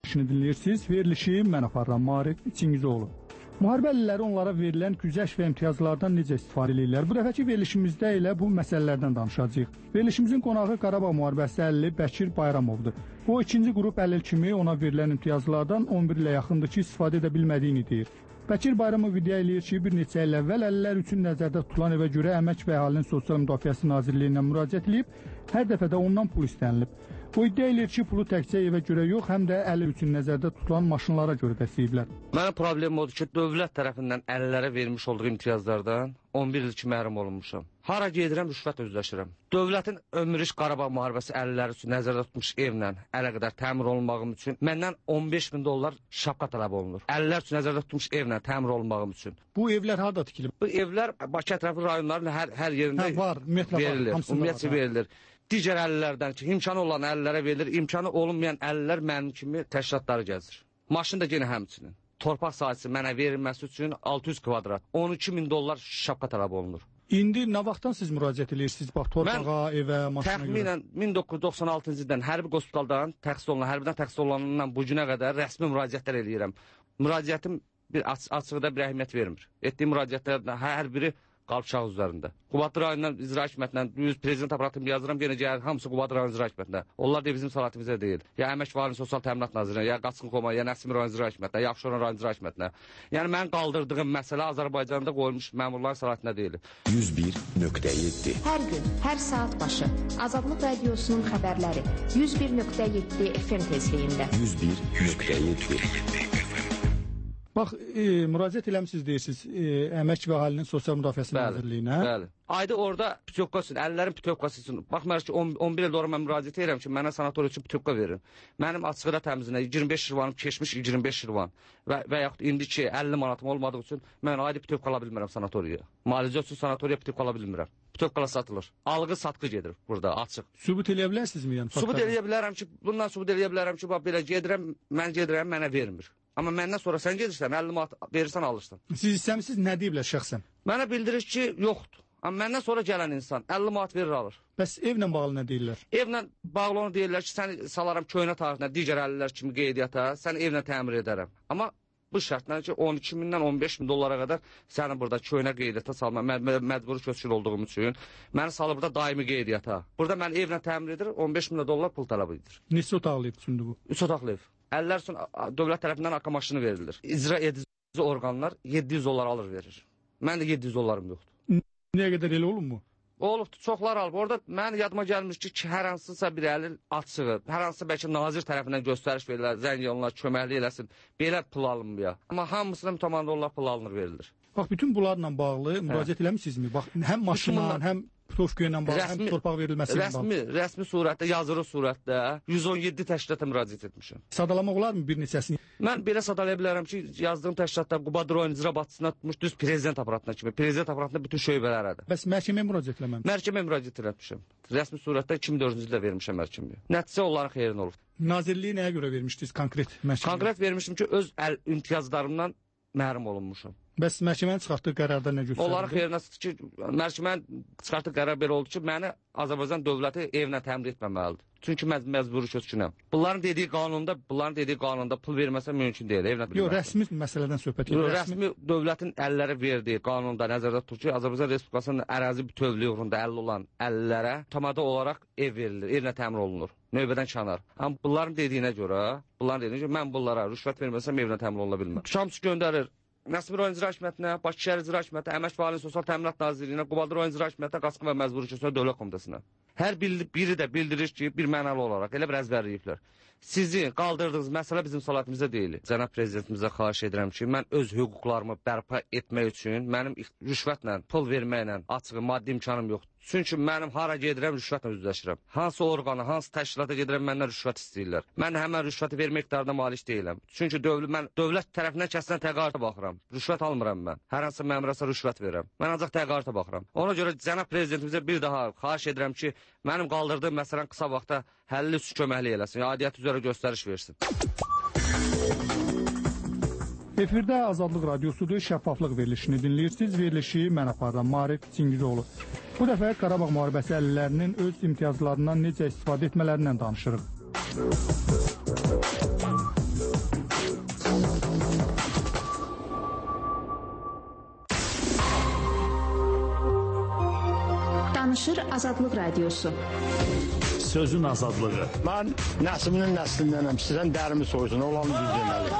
verilişini dinləyirsiniz. Verilişi mən aparıram, Maarif Çingizoğlu. Müharibə əlilləri onlara verilən güzəşt və imtiyazlardan necə istifadə edirlər? Bu dəfəki verilişimizdə elə bu məsələlərdən danışacağıq. Verilişimizin qonağı Qarabağ müharibəsi əlili Bəkir Bayramovdur. O, ikinci qrup əlil kimi ona verilən imtiyazlardan 11 ilə yaxındır ki, istifadə edə bilmədiyini deyir. Bəkir Bayramov iddia eləyir ki, bir neçə il əvvəl əlillər üçün nəzərdə tutulan evə görə Əmək və Əhalinin Sosial Müdafiəsi Nazirliyinə müraciət edilib, hər dəfədə ondan pul istənilib. O iddia eləyir ki, pulu təkcə evə görə yox, həm də əlil üçün nəzərdə tutulan maşınlara görə də istəyiblər. Mənim problemim odur ki, dövlət tərəfindən əlillərə vermiş olduğu imtiyazlardan 11 il ki, məhrum olunmuşam. Hara gedirəm, rüşvət özləşirəm. Dövlətin ömrüş Qarabağ müharibəsi əlilləri üçün nəzərdə tutmuş evlə əlaqədar təmir olunmağım üçün məndən 15.000 dollar şapka tələb olunur. Əlillər üçün nəzərdə tutmuş evlə təmir olunmağım üçün. Bu evlər harada tikilib? Bu evlər Bakı ətrafı rayonların hər yerində var, verilir. Ümumiyyətcə verilir. Digər əlillərdən ki, imkanı olan əlillərə verilir, imkanı olunmayan əlillər mənim kimi təşkilatları gəzir. Maşın da yenə həmçinin. Torpaq sahəsi mənə verilməsi üçün 600 kvadrat, 12.000 dollar şapka tələb olunur. İndi nə vaxtdan siz müraciət edirsiniz? Bax, torpağa, evə, maşına görə. Təxminən 1996-cı ildən hərbi hospitaldan hərbidən təxsis olunandan bu günə qədər rəsmi müraciətlər eləyirəm. Müraciətim bir açıqda bir əhəmiyyət vermir. Etdiyim müraciətlərdən hər biri qalçaq üzərində. Qubadlı rayonundan icra hakimiyyətindən prezident aparatını yazıram, yenə gəlir hamısı Qubadlı rayon icra hakimiyyətindən. Onlar da bizim salatımıza deyil. Ya Əmək və Əhalinin Sosial Təminat Nazirliyinə, ya Qaçqın Koma, ya Nəsimi rayon icra hakimiyyətindən, ya Abşeron rayon icra hakimiyyətindən. Yəni mən qaldırdığım məsələ Azərbaycanda qoyulmuş məmurların salatına deyil. 101.7 Hər gün, hər saat başı Azadlıq Radiosunun xəbərləri 101.7 FM tezliyində. 101.7 Bax, müraciət eləmişsiniz deyirsiniz Əmək və Əhalinin Sosial Müdafiəsi Nazirliyinə. Bəli. Ayda orada pütövkası üçün, əllərin pütövkası üçün, baxmayaraq ki, 11 il sonra mən müraciət edirəm ki, mənə sanatoriya üçün pütövka verin. Mənim açıqda təmizində 25 şirvanım keçmiş 25 şirvan və yaxud indiki 50 manatım olmadığı üçün mən ayda pütövka ala bilmirəm sanatoriyaya. Müalicə üçün sanatoriya pütövka ala bilmirəm. Pütövkalar satılır. Alğı-satqı gedir burada, açıq. Sübut eləyə bilərsinizmi? Yəni, sübut eləyə bilərəm ki, bundan sübut eləyə bilərəm ki, bax belə gedirəm, mən gedirəm, mənə vermir. Amma məndən sonra sən gedirsən, 50 manat verirsən, alırsan. Siz istəmişsiniz, nə deyiblər şəxsən? Mənə bildirir ki, yoxdur. Amma məndən sonra gələn insan 50 manat verir, alır. Bəs evlə bağlı nə deyirlər? Evlə bağlı onu deyirlər ki, səni salaram köhnə tarihinə, digər əlillər kimi qeydiyyata, səni evlə təmir edərəm. Amma bu şərtlə ki, 12.000-dən 15.000 dollara qədər səni burada köhnə qeydiyyata salma, məcburi köçkün olduğum üçün məni salır burada daimi qeydiyyata. Burada mən evlə təmir edir, 15.000 dollar pul tələb edir. Neçə otaqlı ev üçündür bu? 3 otaqlı ev. Əlillər üçün dövlət tərəfindən akka maşını verilir. İcra edici orqanlar 700 dollar alır verir. Mən də 700 dollarım yoxdur. Nəyə qədər elə olur mu? Olubdur, çoxlar alıb. Orada mən yadıma gəlmiş ki, hər hansısa bir əlil açığı, hər hansısa bəlkə nazir tərəfindən göstəriş verirlər, zəng yoluna köməkli eləsin, belə pul alınmıyor. Amma hamısına mütəmadi olaraq pul alınır, verilir. Bax, bütün bunlarla bağlı müraciət eləmişsinizmi? Bax, həm maşınla, həm pütövka ilə bağlı, həm torpaq verilməsi ilə bağlı. Rəsmi surətdə, yazılı surətdə 117 təşkilata müraciət etmişəm. Sadalamaq olarmı bir neçəsini? Mən belə sadalaya bilərəm ki, yazdığım təşkilatda Qubadlı rayon icra başçısına tutmuş düz prezident aparatına kimi. Prezident aparatında bütün şöbələrədir. Bəs məhkəməyə müraciət eləməmişəm? Məhkəməyə müraciət etmişəm. Rəsmi surətdə 2004-cü ildə vermişəm məhkəməyə. Nəticə onların xeyrinə olur. Nazirliyi nəyə görə vermişdiniz konkret məhkəməyə? Konkret vermişdim ki, öz imtiyazlarımdan məhrum olunmuşam. Bəs məhkəmənin çıxartdığı qərarda nə göstərildi? Onların xeyrinə ki, məhkəmənin çıxartdığı qərar belə oldu ki, məni Azərbaycan dövləti evlə təmin etməməlidir. Çünki məcburi köçkünəm. Bunların dediyi qanunda pul verməsə mümkün deyil. Yox, rəsmi məsələdən söhbət edir. Rəsmi dövlətin əllərə verdiyi qanunda nəzərdə tutulur ki, Azərbaycan Respublikasının ərazi bütövlüyü uğrunda əlil olan əlillərə tamada olaraq ev verilir, evlə təmin olunur. Növbədən kənar. Amma bunların dediyinə görə, mən bunlara rüşvət verməsəm evlə təmin oluna bilməm. Şamçı göndərir. Nəsimi rayon icra hakimiyyətinə, Bakı şəhər icra hakimiyyətinə, Əmək və Əhalinin Sosial Təminat Nazirliyinə, Qubadlı rayon icra hakimiyyətinə, Qaçqın və Məcburi Köçkünlər Dövlət Komitəsinə. Hər biri də bildirir ki, bir mənalı olaraq elə bir əzbərləyiblər. Sizin qaldırdığınız məsələ bizim salatımızda deyil. Cənab prezidentimizə xahiş edirəm ki, mən öz hüquqlarımı bərpa etmək üçün mənim rüşvətlə, pul verməklə açığı maddi imkanım yoxdur. Çünki mənim hara gedirəm, rüşvətlə üzləşirəm. Hansı orqana, hansı təşkilata gedirəm, məndən rüşvət istəyirlər. Mən həmən rüşvəti vermək iqtidarına malik deyiləm. Çünki mən dövlət tərəfindən kəsilən təqaüdə baxıram. Rüşvət almıram mən. Hər hansı məmurasa rüşvət verirəm. Mən ancaq təqaüdə baxıram. Ona görə cənab prezidentimizə bir daha xahiş edirəm ki, mənim qaldırdığım məsələn qısa vaxtda həlli üçün köməkli eləsin. Aidiyyəti üzrə göstəriş versin. Efirdə Azadlıq Radiosudur, şəffaflıq verilişini dinləyirsiniz. Verilişi mən aparıram, Maarif Çingizoğlu. Bu dəfə Qarabağ müharibəsi əlillərinin öz imtiyazlarından necə istifadə etmələrindən danışırıq. Danışır Azadlıq Radiosu. Sözün azadlığı. Mən nəslinin nəslindənəm. Sizdən dərimi soysun, olanı düz deməli.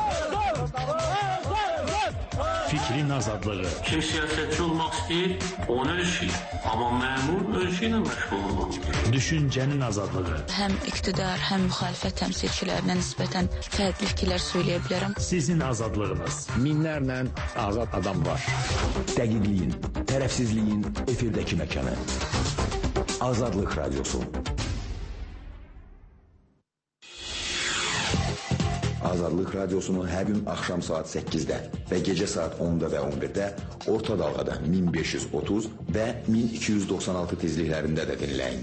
Fikrin azadlığı. Kim siyasetçi olmaq istəyir, onu ölçür. Amma məmur ölçü ilə məşğul olmaq istəyir. Düşüncənin azadlığı. Həm iqtidar, həm müxalifət təmsilçilərinə nisbətən fərqli fikirlər söyləyə bilərəm. Sizin azadlığınız. Minlərlə azad adam var. Dəqiqliyin, tərəfsizliyin efirdəki məkanı. Azadlıq Radiosu. Azadlıq Radiosunu hər gün axşam saat 8-də və gecə saat 10-da və 11-də orta dalğada 1530 və 1296 tezliklərində də dinləyin.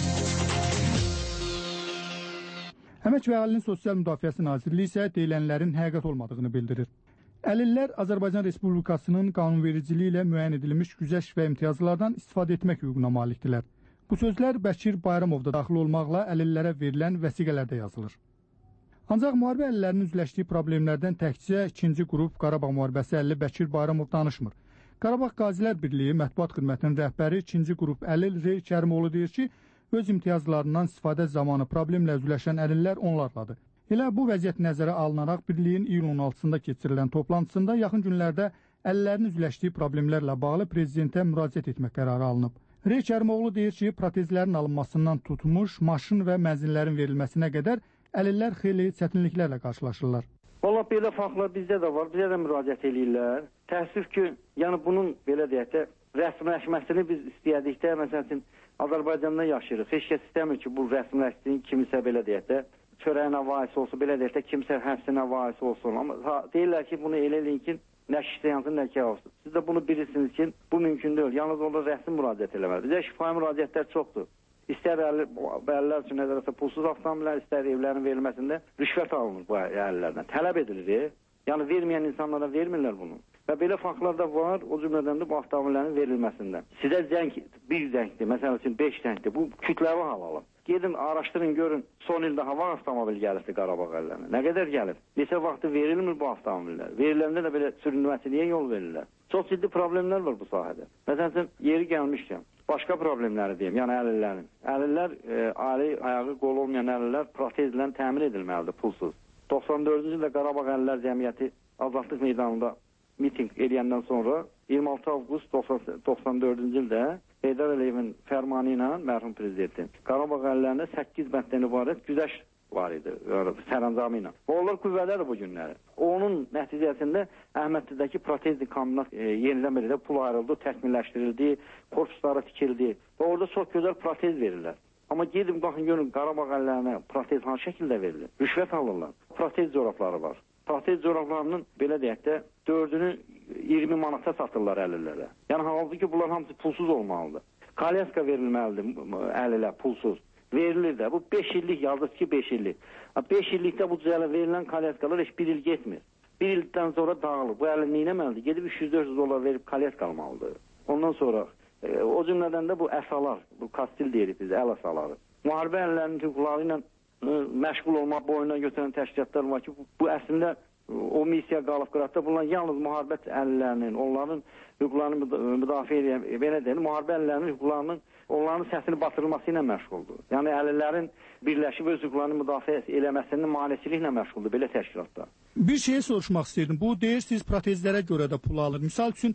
Əmək və Əhalinin Sosial Müdafiəsi Nazirliyi isə deyilənlərin həqiqət olmadığını bildirir. Əlillər Azərbaycan Respublikasının qanunvericiliyi ilə müəyyən edilmiş güzəşt və imtiyazlardan istifadə etmək hüququna malikdirlər. Bu sözlər Bəkir Bayramovda daxil olmaqla əlillərə verilən vəsiqələrdə yazılır. Ancaq müharibə əlillərinin üzləşdiyi problemlərdən təkcə 2-ci qrup Qarabağ müharibəsi əlili Bəkir Bayramov danışmır. Qarabağ Qazilər Birliyi Mətbuat Xidmətinin rəhbəri 2-ci qrup əlil Rey Kərimoğlu deyir ki, öz imtiyazlarından istifadə zamanı problemlə üzləşən əlillər onlarladır. Elə bu vəziyyət nəzərə alınaraq birliyin iyun 16-sında keçirilən toplantısında yaxın günlərdə əlillərin üzləşdiyi problemlərlə bağlı prezidentə müraciət etmək qərarı alınıb. Rey Kərimoğlu deyir ki, protezlərin alınmasından tutmuş, maşın və mənzillərin verilməsinə qədər əlillər xeyli çətinliklərlə qarşılaşırlar. Valla belə faktlar bizdə də var, bizə də müraciət edirlər. Təəssüf ki, yəni bunun belə deyək də rəsmiləşməsini biz istəyədikdə, məsəl üçün Azərbaycanda yaşayırıq. Heç kəs istəmir ki, bu rəsmiləşsin, kimisə belə deyək də çörəyinə varis olsun, belə deyək də kimsə həbsinə varis olsun. Amma deyirlər ki, bunu elə eləyin ki, nə şişləyansın, nə ki olsun. Siz də bunu bilirsiniz ki, bu mümkün deyil. Yalnız orada rəsmi müraciət eləməli. Bizə şifahi müraciətlər çoxdur. İstər əlillər üçün nəzərətə pulsuz avtomobillər, istər evlərin verilməsində rüşvət alınır bu əlillərdən. Tələb edilir. Yəni verməyən insanlara vermirlər bunu. Və belə faktlar da var, o cümlədən də bu avtomobillərin verilməsində. Sizə zəng, bir zəngdir, məsəl üçün 5 zəngdir. Bu kütləvi hal alır. Gedin, araşdırın, görün, son ildə hava avtomobil gəlirdi Qarabağ əlillərinə. Nə qədər gəlir? Neçə vaxtı verilmir bu avtomobillər? Veriləndə də belə sürünməsiniyə yol verirlər. Çox ciddi problemlər var bu sahədə. Məsəl üçün, yeri gəlmişkən, başqa problemləri deyim, yəni əlillərin. Əlillər, ali, ayağı, qolu olmayan əlillər protezlə təmin edilməlidir, pulsuz. 94-cü ildə Qarabağ Əlillər Cəmiyyəti Azadlıq Meydanında miting edəndən sonra 26 avqust 94-cü ildə Heydər Əliyevin fərmanı ilə mərhum prezidentin Qarabağ əlillərinə 8 bənddən ibarət güzəşt var idi, sərəncamı ilə. Və onlar qüvvədədir bu günləri. Onun nəticəsində Əhməddidəki protezli kombinat yenidən belə pul ayrıldı, təkmilləşdirildi, korpusları tikildi və orada çox gözəl protez verirlər. Amma gedin, baxın, görün, Qarabağ əlillərinə protez hansı şəkildə verilir? Rüşvət alırlar. Protez corabları var. Protez corablarının, belə deyək də, 4-ünü 20 manata satırlar əlillərə. Yəni, halbuki bunlar hamısı pulsuz olmalıdır. Kalyaska verilməlidir əlilə, pulsuz. Verilir də. Bu 5 illik yazır ki, 5 illik. 5 illikdə bu cüzələ verilən kalyaskalar heç 1 il getmir. 1 ildən sonra dağılır. Bu əlil neynəməlidir? Gedib 300-400 dolar verib kalyaska almalıdır. Ondan sonra o cümlədən də bu əsalar, bu kastil deyirik biz, əl əsaları. Müharibə əlillərinin hüquqları ilə məşğul olmaq boyuna götürən təşkilatlar var ki, bu əslində o missiya qalıb qıratda bunlar yalnız müharibə əlillərinin, onların hüquqlarını müdafiə edən, belə deyil, müharibə əlillərinin hüquqlarının, onların səsini batırılması ilə məşğuldur. Yəni əlillərin birləşib öz hüquqlarını müdafiə eləməsinin maneçiliklə məşğuldur belə təşkilatlar. Bir şeyi soruşmaq istəyirdim. Bu deyirsiniz protezlərə görə də pul alır. Misal üçün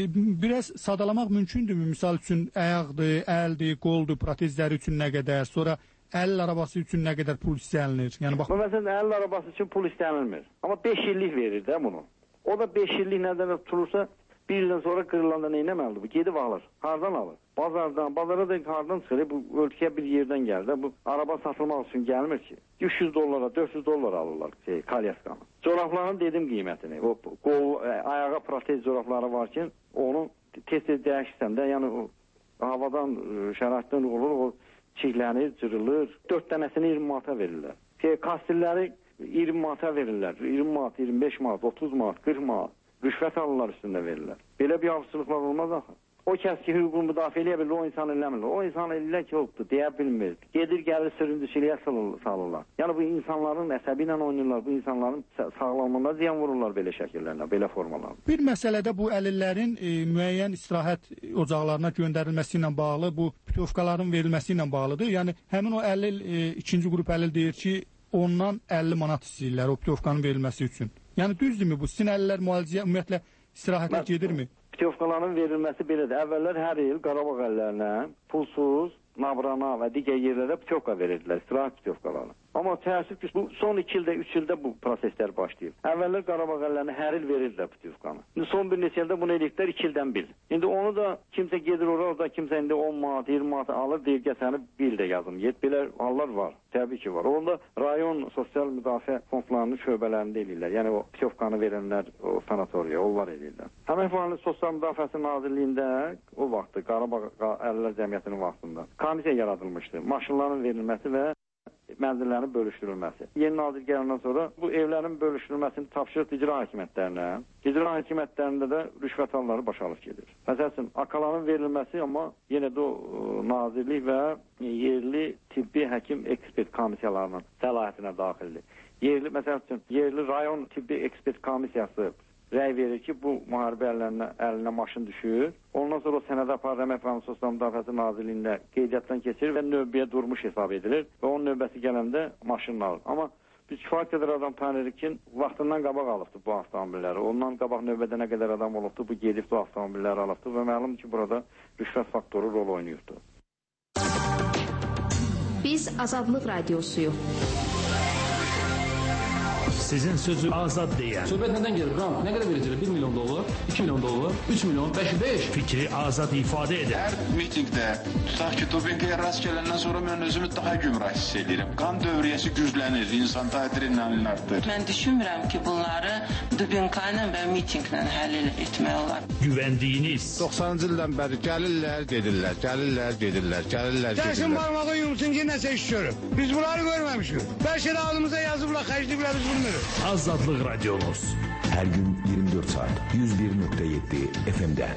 biraz sadalamaq mümkündürmü? Misal üçün ayaqdır, əldir, qoldur, protezləri üçün nə qədər, sonra əlil arabası üçün nə qədər pul istənilir? Yəni bax. Məsələn, əlil arabası üçün pul istənilmir. Amma 5 illik verir də bunu. O da 5 illik nədən tutulursa, 1 ildən sonra qırılanda nə etməlidir? Bu gedib alır. Hardan alır? Bazardan. Bazara da hardan çıxır? Bu ölkəyə bir yerdən gəlir. Bu araba satılmaq üçün gəlmir ki. 300 dollara, 400 dollar alırlar kalyaskanı. Corabların dedim qiymətini. O qol, ayağa protez corabları var ki, onu tez-tez dəyişsən də, yəni o havadan, şəraitdən olur, o çiklənir, cırılır. 4 dənəsini 20 manata verirlər. Kastilləri 20 manata verirlər. 20 manat, 25 manat, 30 manat, 40 manat. Rüşvət alırlar üstündə verirlər. Belə bir havsızlıqlar olmaz axı. O kəs ki, hüququnu müdafiə edə bilir, o insan eləmir. O insan eləyirlər ki, yoxdur, deyə bilmir. Gedir, gəlir, süründüçülüyə salırlar. Yəni bu insanların əsəbi ilə oynayırlar, bu insanların sağlamlığına ziyan vururlar belə şəkillərlə, belə formalarla. Bir məsələdə bu əlillərin müəyyən istirahət ocaqlarına göndərilməsi ilə bağlı, bu putyovkaların verilməsi ilə bağlıdır. Yəni həmin o əlil, ikinci qrup əlil deyir ki, ondan 50 manat istəyirlər o putyovkanın verilməsi üçün. Yəni düzdürmü bu? Sizin əlillər müalicəyə ümumiyyətlə istirahətə gedirmi? Putyovkaların verilməsi belədir. Əvvəllər hər il Qarabağ əllərinə pulsuz, Nabrana və digər yerlərə putyovka verirdilər, istirahət putyovkalarını. Amma təəssüf ki, bu son 2 ildə, 3 ildə bu proseslər başlayıb. Əvvəllər Qarabağ əllərinə hər il verirdilər putyovkanı. İndi son bir neçə ildə bunu eləyiblər 2 ildən bil. İndi onu da kimsə gedir orada kimsə indi 10 manat, 20 manat alır, deyir ki, səni bil də yazım. Belə hallar var. Təbii ki, var. Orada rayon sosial müdafiə fondlarının şöbələrində eləyirlər. Yəni o putyovkanı verənlər o sanatoriya, onlar eləyirlər. Həmin fondun Sosial Müdafiəsi Nazirliyində o vaxtı Qarabağ Əlillər Cəmiyyətinin vaxtında komissiya yaradılmışdı. Maşınların verilməsi və mənzillərin bölüşdürülməsi. Yeni nazir gələndən sonra bu evlərin bölüşdürülməsini tapşırıb icra hakimiyyətlərinə. İcra hakimiyyətlərində də rüşvət halları başalıb gedir. Məsələn, akaların verilməsi amma yenə də nazirlik və yerli tibbi həkim ekspert komissiyalarının səlahiyyətinə daxildir. Məsələn, yerli rayon tibbi ekspert komissiyası rəy verir ki, bu müharibə əlinə maşın düşür. Ondan sonra o sənədə aparır Əmək və Sosial Müdafiəsi Nazirliyində qeydiyyatdan keçirir və növbəyə durmuş hesab edilir və onun növbəsi gələndə maşınını alır. Amma biz kifayət qədər adam tanıyırıq ki, vaxtından qabaq alıbdır bu avtomobilləri. Ondan qabaq növbədə nə qədər adam olubdur, bu gedib bu avtomobilləri alıbdır və məlumdur ki, burada rüşvət faktoru rol oynayıbdır. Biz Azadlıq Radiosuyuq. Sizin sözü azad deyən. Söhbət nədən gelir? Ram, nə qədər verəcəklər? 1 milyon dollar, 2 milyon dollar, 3 milyon, 5. Fikri azad ifadə edən. Hər mitingdə, tutaq ki, dopinqaya rast gələndən sonra mən özümü daha gümrah hiss edirəm. Qan dövriyyəsi güclənir, insan adrenalin artır. Mən düşünmürəm ki, bunları dopinqayla və mitinqlə həll etmək olar. Güvəndiyiniz. 90-cı ildən bəri gəlirlər, gedirlər, gəlirlər, gedirlər, gəlirlər, gedirlər. Gəlsin barmağı yumsun ki, nəsə iş görüb. Biz bunları görməmişik. Bəlkə də ağlımıza yazıblar, xərcliyiblər, biz bilmirik. Azadlıq Radiomuz. Hər gün 24 saat 101.7 FM-də.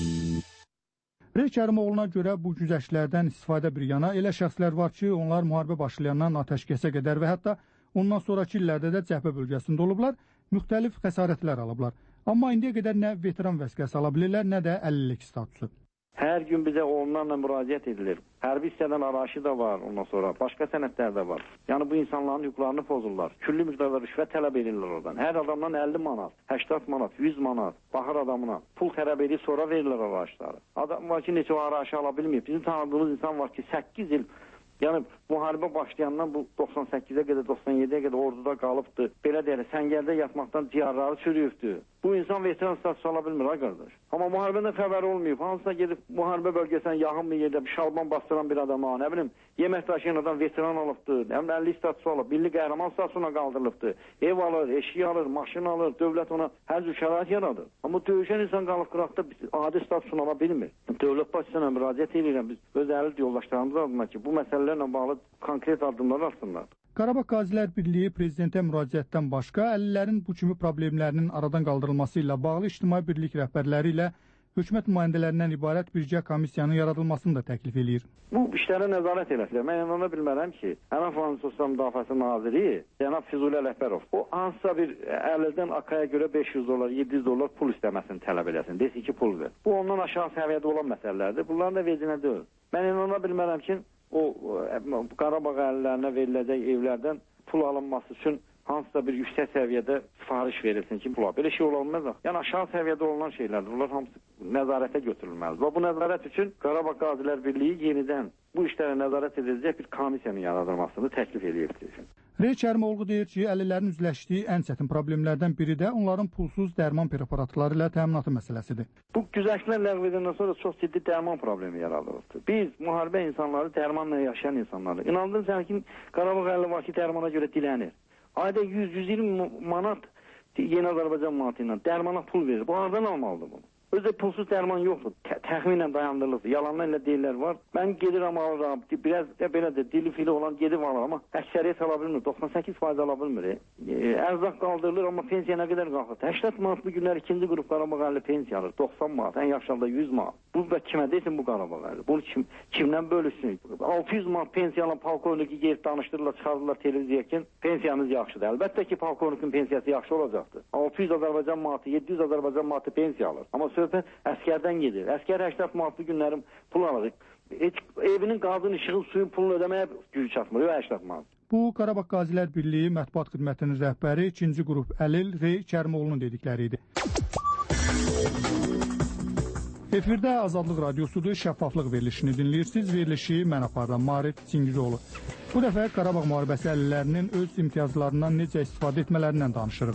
Rey Kərimoğlu'na görə bu güzəştlərdən istifadə bir yana elə şəxslər var ki, onlar müharibə başlayandan atəşkəsə qədər və hətta ondan sonraki illərdə də cəbhə bölgəsində olublar, müxtəlif xəsarətlər alıblar. Amma indiyə qədər nə veteran vəsiqəsi ala bilirlər, nə də əlillik statusu. Hər gün bizə onlarla müraciət edilir. Hərbi hissədən arayışı da var ondan sonra. Başqa sənədlər də var. Yəni bu insanların hüquqlarını pozurlar. Küllü miqdarda rüşvət tələb edirlər oradan. Hər adamdan 50 manat, 80 manat, 100 manat baxır adamına. Pul tələb edib sonra verirlər arayışları. Adam var ki, neçə o arayışı ala bilməyib. Bizim tanıdığımız insan var ki, 8 il yəni müharibə başlayandan bu 98-ə qədər, 97-ə qədər orduda qalıbdır. Belə deyək, səngərdə yatmaqdan ciyarları çürüyübdür. Bu insan veteran statusu ala bilmir, ha qardaş. Amma müharibədən xəbəri olmayıb. Hansına gedib müharibə bölgəsindən yaxın bir yerdə bir şalban bastıran bir adama, nə bilim, yemək daşıyan adam veteran alıbdır, həm 50 statusu alıb, milli qəhrəman statusuna qaldırılıbdır. Ev alır, eşik alır, maşın alır, dövlət ona hər cür şərait yaradır. Amma döyüşən insan qalıb qıraqda adi statusunu ala bilmir. Dövlət başçısına müraciət edirəm biz öz əlil yoldaşlarımız adına ki, bu məsələlərlə bağlı konkret addımlar atsınlar. Qarabağ Qazilər Birliyi prezidentə müraciətdən başqa əlillərin bu kimi problemlərinin aradan qaldırılması ilə bağlı ictimai birlik rəhbərləri ilə hökumət nümayəndələrindən ibarət bircə komissiyanın yaradılmasını da təklif eləyir. Bu işlərə nəzarət eləsilər. Mən inana bilmərəm ki, Əmək və Sosial Müdafiəsi Naziri cənab Füzuli Ələkbərov o hansısa bir əlildən akaya görə 500 dollar, 700 dollar pul istəməsini tələb eləsin. Desin ki, pul ver. Bu ondan aşağı səviyyədə olan məsələlərdir. Bunların da vecinə deyil. Mən inana bilmərəm ki, o Qarabağ əlillərinə veriləcək evlərdən pul alınması üçün hansısa bir yüksək səviyyədə sifariş verilsin ki, pula. Belə şey olmaz. Yəni aşağı səviyyədə olan şeylərdir. Bunlar hamısı nəzarətə götürülməlidir. Və bu nəzarət üçün Qarabağ Qazilər Birliyi yenidən bu işlərə nəzarət edəcək bir komissiyanın yaradılmasını təklif edir. Rey Kərimoğlu deyir ki, əlillərin üzləşdiyi ən çətin problemlərdən biri də onların pulsuz dərman preparatları ilə təminatı məsələsidir. Bu güzəştlər ləğv edəndən sonra çox ciddi dərman problemi yaradılıbdır. Biz müharibə insanları, dərmanla yaşayan insanları. İnandın sən ki, Qarabağ əlilli var ki, dərmana görə dilənir. Ayda 100-120 manat Yeni Azərbaycan manatı ilə dərmana pul verir. Bu haradan almalıdır bunu? Özü pulsuz dərman yoxdur. Təxminən dayandırılır. Yalanlar elə deyirlər var. Mən gedirəm alıram. Biraz belə də dili fili olan gedib alır amma əksəriyyət ala bilmir. 98% ala bilmir. Ərzaq qaldırılır amma pensiya nə qədər qalxır? 80 manat bu günlər ikinci qrup Qarabağ əlli pensiya alır. 90 manat, ən yaxşı halda 100 manat. Bu da kimə desin bu Qarabağ əlli? Bunu kimdən bölüşsün? 600 manat pensiya alan polkovniki gelib danışdırırlar, çıxarırlar televiziyaya ki, pensiyanız yaxşıdır. Əlbəttə ki, polkovnikin pensiyası yaxşı olacaqdır. 600 Azərbaycan manatı, 700 Azərbaycan manatı pensiya alır. Amma söhbət əskərdən gedir. Əskər 80 manatlı günlərim pul alır. Evinin qazın, işığın, suyun pulunu ödəməyə gücü çatmır. 80 manat. Bu, Qarabağ Qazilər Birliyi Mətbuat Xidmətinin rəhbəri 2-ci qrup Əlil Rey Kərimoğlu'nun dedikləri idi. Efirdə Azadlıq Radiosudur, şəffaflıq verilişini dinləyirsiniz. Verilişi mən aparıram, Marif Çingizoğlu. Bu dəfə Qarabağ müharibəsi əlillərinin öz imtiyazlarından necə istifadə etmələrindən danışırıq.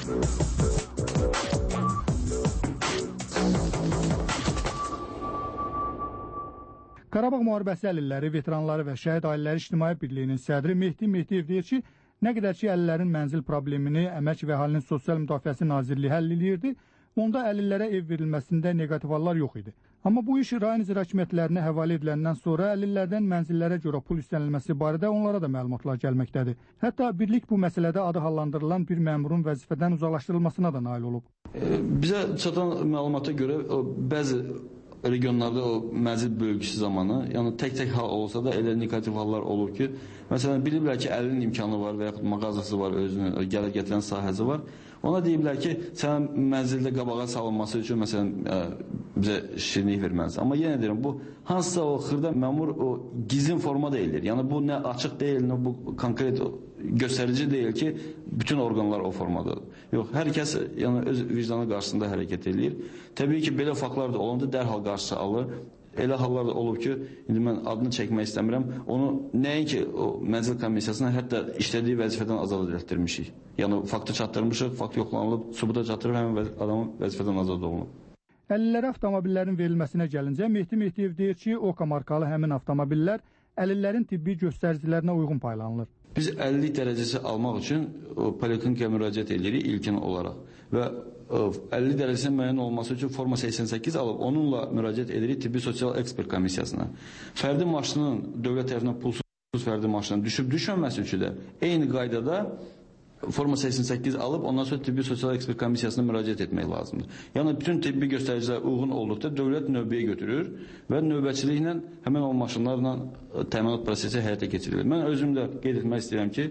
Qarabağ müharibəsi əlilləri, veteranları və şəhid ailələri İctimai Birliyinin sədri Mehdi Mehdiyev deyir ki, nə qədər ki əlillərin mənzil problemini Əmək və Əhalinin Sosial Müdafiəsi Nazirliyi həll edirdi, onda əlillərə ev verilməsində negativ hallar yox idi. Amma bu iş rayon icra hakimiyyətlərinə həvalə ediləndən sonra əlillərdən mənzillərə görə pul istənilməsi barədə onlara da məlumatlar gəlməkdədir. Hətta birlik bu məsələdə adı hallandırılan bir məmurun vəzifədən uzaqlaşdırılmasına da nail olub. Bizə çatan məlumata görə bəzi regionlarda o mənzil bölgüsü zamanı, yəni tək hal olsa da elə negativ hallar olur ki, məsələn, bilirlər ki, əlinin imkanı var və yaxud mağazası var, özünün gəlir gətirən sahəsi var. Ona deyiblər ki, sənin mənzildə qabağa salınması üçün, məsələn, bizə şirinlik verməlisən. Amma yenə deyirəm, bu hansısa o xırda məmur o gizlin forma deyilir. Yəni bu nə açıq deyil, nə bu konkret göstərici deyil ki, bütün orqanlar o formadadır. Yox, hər kəs yəni, öz vicdanı qarşısında hərəkət edir. Təbii ki, belə faktlar da olanda dərhal qarşısı alır. Elə hallar da olub ki, indi mən adını çəkmək istəmirəm, onu nəinki o mənzil komissiyasına hətta işlədiyi vəzifədən azad etdirmişik. Yəni faktı çatdırmışıq, fakt yoxlanılıb, sübuta çatdırıb həmin adamın vəzifədən azad olunub. Əlillərə avtomobillərin verilməsinə gəlincə, Mehdi Mehdiyev deyir ki, OKA markalı həmin avtomobillər əlillərin tibbi göstəricilərinə uyğun paylanılır. Biz 50 dərəcəsi almaq üçün poliklinikaya müraciət edirik ilkin olaraq və 50 dərəcəsinin müəyyən olması üçün forma 88 alıb onunla müraciət edirik tibbi sosial ekspert komissiyasına. Fərdi maşının dövlət tərəfindən pulsuz fərdi maşının düşməməsi üçün də eyni qaydada forma 88 alıb ondan sonra tibbi sosial ekspert komissiyasına müraciət etmək lazımdır. Yəni bütün tibbi göstəricilər uyğun olduqda dövlət növbəyə götürür və növbəçiliklə həmin o maşınlarla təminat prosesi həyata keçirilir. Mən özüm də qeyd etmək istəyirəm ki,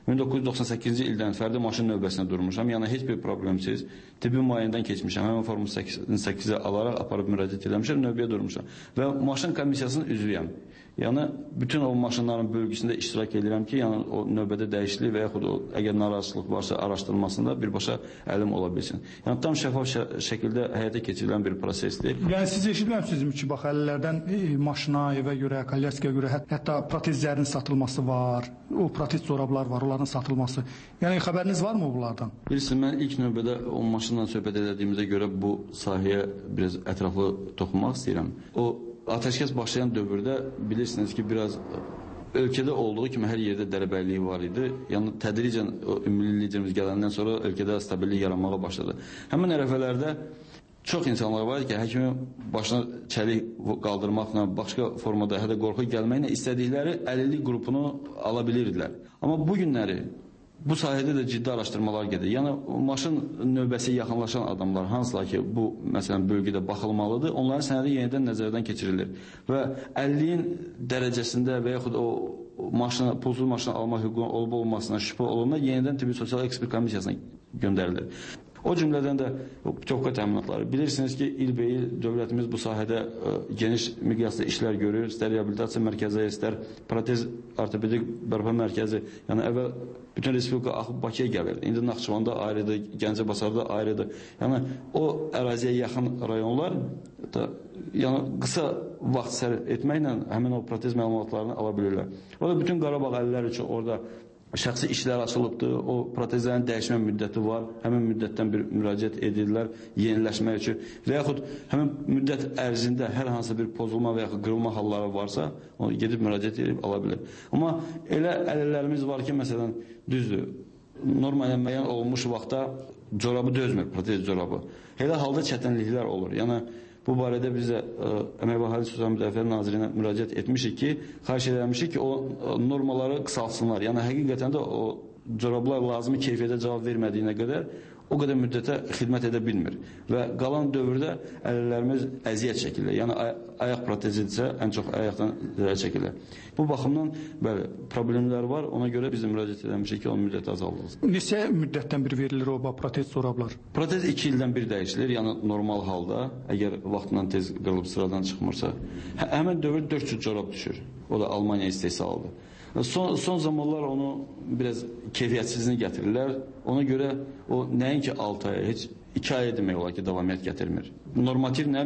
1998-ci ildən fərdi maşın növbəsində durmuşam. Yəni heç bir problemsiz tibbi müayinədən keçmişəm. Həmin forma 88-i alaraq aparıb müraciət etmişəm, növbəyə durmuşam və maşın komissiyasının üzvüyəm. Yəni bütün o maşınların bölgüsündə iştirak edirəm ki, yəni o növbədə dəyişiklik və yaxud o əgər narazılıq varsa araşdırılmasında birbaşa əlim ola bilsin. Yəni tam şəffaf şəkildə həyata keçirilən bir prosesdir. Yəni siz eşitməmisiniz ki, bax əlillərdən maşına, evə görə, kolyaskaya görə hətta protezlərin satılması var, o protez corablar var, onların satılması. Yəni xəbəriniz varmı bunlardan? Bilirsiniz, mən ilk növbədə o maşınla söhbət edədiyimizə görə bu sahəyə biraz ətraflı toxunmaq istəyirəm. O ateşkəs başlayan dövrdə bilirsiniz ki, biraz ölkədə olduğu kimi hər yerdə dərbəliyi var idi. Yəni tədricən ümumi liderimiz gələndən sonra ölkədə stabillik yaranmağa başladı. Həmin ərəfələrdə çox insanlar var ki, həkimin başına çəlik qaldırmaqla, başqa formada hədə qorxu gəlməklə istədikləri əlillik qrupunu ala bilirdilər. Amma bu günləri bu sahədə də ciddi araşdırmalar gedir. Yəni maşın növbəsi yaxınlaşan adamlar hansılar ki, bu məsələn bölgədə baxılmalıdır, onların sənədi yenidən nəzərdən keçirilir və əlilliyin dərəcəsində və yaxud o maşını, pulsuz maşını alma hüququnun olub-olmasına şübhə olunma yenidən tibbi sosial ekspert komissiyasına göndərilir. O cümlədən də putyovka təminatları. Bilirsiniz ki, ilbəil dövlətimiz bu sahədə geniş miqyasda işlər görür. İstər reabilitasiya mərkəzi, istər protez ortopedik bərpa mərkəzi. Yəni əvvəl bütün respublika axıb Bakıya gəlir. İndi Naxçıvanda ayrıdır, Gəncəbasarda ayrıdır. Yəni o əraziyə yaxın rayonlar da yəni qısa vaxt sərf etməklə həmin o protez məlumatlarını ala bilirlər. O da bütün Qarabağ əlilləri üçün orada şəxsi işlər açılıbdır, o protezlərin dəyişmə müddəti var, həmin müddətdən bir müraciət edirlər yeniləşmək üçün və yaxud həmin müddət ərzində hər hansı bir pozulma və yaxud qırılma halları varsa, onu gedib müraciət edib ala bilir. Amma elə əlillərimiz var ki, məsələn, düzdür, normal müəyyən olunmuş vaxtda corabı dözmür, protez corabı. Elə halda çətinliklər olur. Yəni bu barədə biz də Əmək və Əhalinin Sosial Müdafiə Nazirinə müraciət etmişik ki, xahiş etmişik ki, o normaları qısaltsınlar. Yəni həqiqətən də o corablar lazımi keyfiyyətə cavab vermədiyinə qədər o qədər müddətə xidmət edə bilmir. Və qalan dövrdə əllərimiz əziyyət çəkilir. Yəni ayaq protezidirsə, ən çox ayaqdan zərər çəkilir. Bu baxımdan bəli, problemlər var. Ona görə biz də müraciət etmişik ki, onun müddəti azaldılsın. Neçə müddətdən bir verilir o protez corablar? Protez 2 ildən bir dəyişilir. Yəni normal halda, əgər vaxtından tez qırılıb sıradan çıxmırsa, həmin dövr 400 corab düşür. O da Almaniya istehsalıdır. Son zamanlar onu biraz keyfiyyətsizliğini gətirirlər. Ona görə o nəinki 6 ay, heç 2 ay demək olar ki, davamiyyət gətirmir. Normativ nə?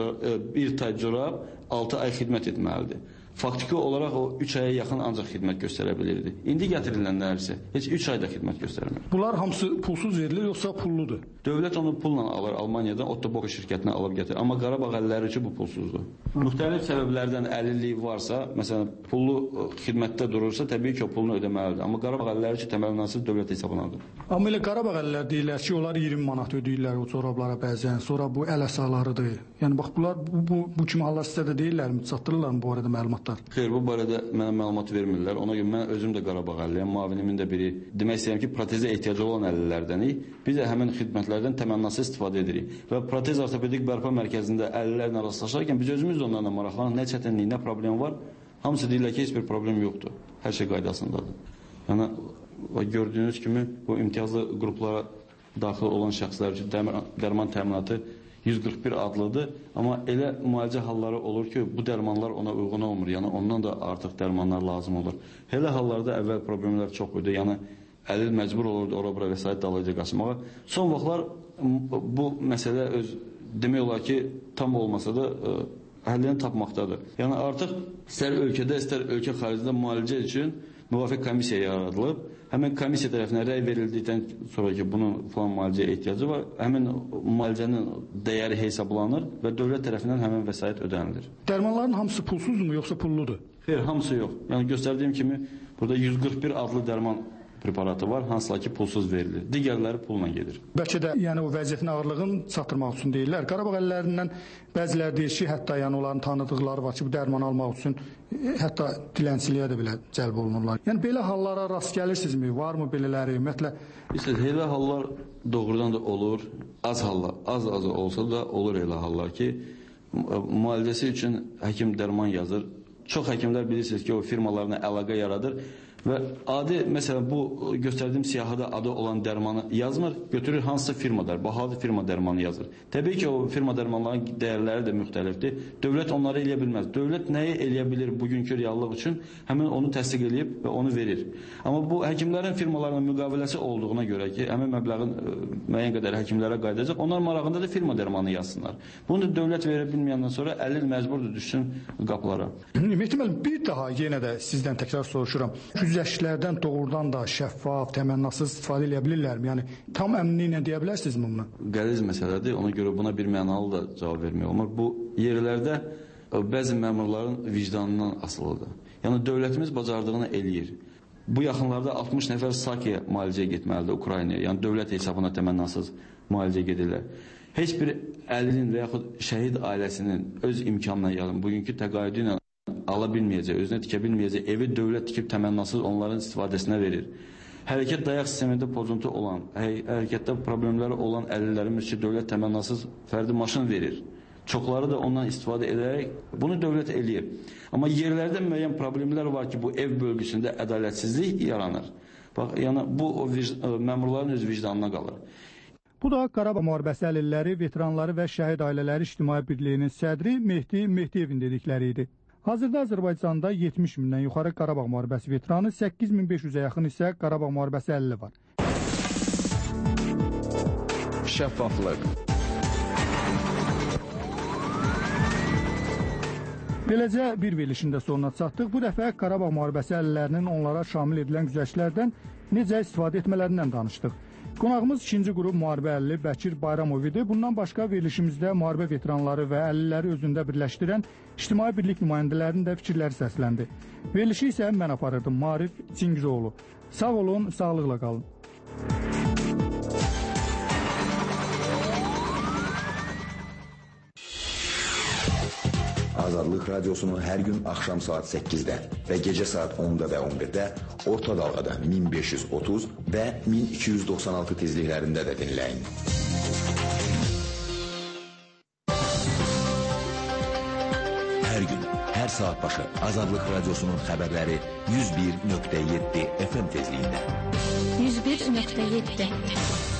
Bir tay corab 6 ay xidmət etməlidir. Faktiki olaraq o 3 aya yaxın ancaq xidmət göstərə bilirdi. İndi gətirilənlər isə heç 3 ayda xidmət göstərmir. Bunlar hamısı pulsuz verilir, yoxsa pulludur? Dövlət onu pulla alır Almaniyadan, Otto Bock şirkətinə alıb gətirir. Amma Qarabağ əlləri üçün bu pulsuzdur. Müxtəlif səbəblərdən əlilliyi varsa, məsələn, pullu xidmətdə durursa, təbii ki, o pulunu ödəməlidir. Amma Qarabağ əlləri üçün təməl nasıl dövlət hesabınadır. Amma elə Qarabağ əllər deyirlər ki, onlar 20 manat ödəyirlər o corablara bəzən, sonra bu əl əsalarıdır. Yəni bax, bunlar bu kimi hallar sizə də deyirlərmi, çatdırırlarmı bu arada məlumatlar? Xeyr, bu barədə mənə məlumat vermirlər. Ona görə mən özüm də Qarabağ əlliyəm, müavinimin də biri. Demək istəyirəm ki, protezə ehtiyacı olan əlillərdənik. Biz də həmin xidmətlərdən təmənnasız istifadə edirik. Və protez ortopedik bərpa mərkəzində əlillərlə rastlaşarkən biz özümüz də onlarla maraqlanırıq. Nə çətinlik, nə problem var? Hamısı deyirlər ki, heç bir problem yoxdur. Hər şey qaydasındadır. Yəni, gördüyünüz kimi bu imtiyazlı qruplara daxil olan şəxslər üçün dərman təminatı 141 adlıdır. Amma elə müalicə halları olur ki, bu dərmanlar ona uyğun olmur. Yəni, ondan da artıq dərmanlar lazım olur. Elə hallarda əvvəl problemlər çox idi. Yəni, əlil məcbur olurdu ora-bura vəsait dalıca qaçmağa. Son vaxtlar bu məsələ demək olar ki, tam olmasa da həllini tapmaqdadır. Yəni, artıq istər ölkədə, istər ölkə xaricində müalicə üçün müvafiq komissiya yaradılıb. Həmin komissiya tərəfindən rəy verildikdən sonra ki, bunun falan müalicəyə ehtiyacı var, həmin müalicənin dəyəri hesablanır və dövlət tərəfindən həmin vəsait ödənilir. Dərmanların hamısı pulsuzdur, yoxsa pulludur? Xeyr, hamısı yox. Yəni, göstərdiyim kimi, burada 141 adlı dərman preparatı var, hansılar ki, pulsuz verilir. Digərləri pulla gedir. Bəlkə də yəni, o vəziyyətin ağırlığını çatdırmaq üçün deyirlər. Qarabağ əllərindən bəziləri deyir ki, hətta yəni, onların tanıdıqları var ki, bu dərmanı almaq üçün hətta dilənçiliyə də belə cəlb olunurlar. Yəni, belə hallara rast gəlirsinizmi? Varmı belələri? Ümumiyyətlə, elə hallar doğrudan da olur. Az olsa da olur elə hallar ki, müalicəsi üçün həkim dərman yazır. Çox həkimlər bilirsiniz ki, o firmalarına əlaqə yaradır. Və adi, məsələn, bu göstərdiyim siyahıda adı olan dərmanı yazmır, götürür hansısa firmadar, bahalı firma dərmanı yazır. Təbii ki, o firma dərmanların dəyərləri də müxtəlifdir. Dövlət onları eləyə bilməz. Dövlət nəyi eləyə bilir bugünkü reallıq üçün? Həmin onu təsdiq eləyib və onu verir. Amma bu həkimlərin firmalarla müqaviləsi olduğuna görə ki, həmin məbləğin müəyyən qədər həkimlərə qayıdacaq, onlar marağında da firma dərmanı yazsınlar. Bunu da dövlət verə bilməyəndən sonra əlil məcburdur düşsün qapılara. Mehdi müəllim, bir daha yenə də sizdən təkrar soruşuram. Güzəştlərdən doğrudan da şəffaf, təmənnasız istifadə edə bilirlərmi? Yəni, tam əminliklə deyə bilərsinizmi bunu? Qəliz məsələdir, ona görə buna bir mənalı da cavab vermək olmur. Bu yerlərdə bəzi məmurların vicdanından asılıdır. Yəni, dövlətimiz bacardığını eləyir. Bu yaxınlarda 60 nəfər Sakiyə müalicəyə getməlidir Ukraynaya. Yəni, dövlət hesabına təmənnasız müalicə gedirlər. Heç bir əlilin və yaxud şəhid ailəsinin öz imkanına yardım, bugünkü təqaüdü ilə ala bilməyəcək, özünə tikə bilməyəcək, evi dövlət tikib təmənnasız onların istifadəsinə verir. Hərəkət dayaq sistemində pozuntu olan, hərəkətdə problemləri olan əlillərimiz ki, dövlət təmənnasız fərdi maşın verir. Çoxları da ondan istifadə edərək bunu dövlət eləyir. Amma yerlərdə müəyyən problemlər var ki, bu ev bölgüsündə ədalətsizlik yaranır. Bax, yəni bu məmurların öz vicdanına qalır. Bu da Qarabağ müharibəsi əlilləri, veteranları və şəhid ailələri İctimai Birliyinin sədri Mehdi Mehdiyevin dedikləri idi. Hazırda Azərbaycanda 70 mindən yuxarı Qarabağ müharibəsi veteranı, 8500-ə yaxın isə Qarabağ müharibəsi əlili var. Şəffaflıq. Beləcə bir verilişin də sonuna çatdıq. Bu dəfə Qarabağ müharibəsi əlillərinin onlara şamil edilən güzəştlərdən necə istifadə etmələrindən danışdıq. Qonağımız 2-ci qrup müharibə əlili Bəkir Bayramov idi. Bundan başqa verilişimizdə müharibə veteranları və əlilləri özündə birləşdirən İctimai Birlik nümayəndələrinin də fikirləri səsləndi. Verilişi isə mən aparırdım, Marif Çingizoğlu. Sağ olun, sağlıqla qalın. Azadlıq Radiosunu hər gün axşam saat 8-də və gecə saat 10-da və 11-də orta dalğada 1530 və 1296 tezliklərində də dinləyin. Hər gün, hər saat başı Azadlıq Radiosunun xəbərləri 101.7 FM tezliyində. 101.7